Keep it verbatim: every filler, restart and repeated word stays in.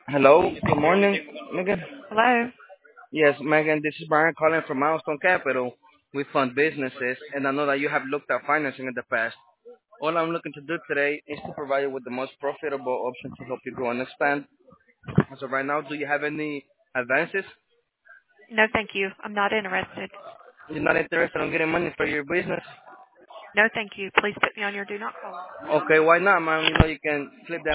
Hello, good morning, Megan. Hello. Yes, Megan, this is Brian calling from Milestone Capital. We fund businesses, and I know that you have looked at financing in the past. All I'm looking to do today is to provide you with the most profitable option to help you grow and expand. So right now, do you have any advances? No, thank you. I'm not interested. You're not interested in getting money for your business? No, thank you. Please put me on your do not call list. Okay, why not, man? You know, you can flip that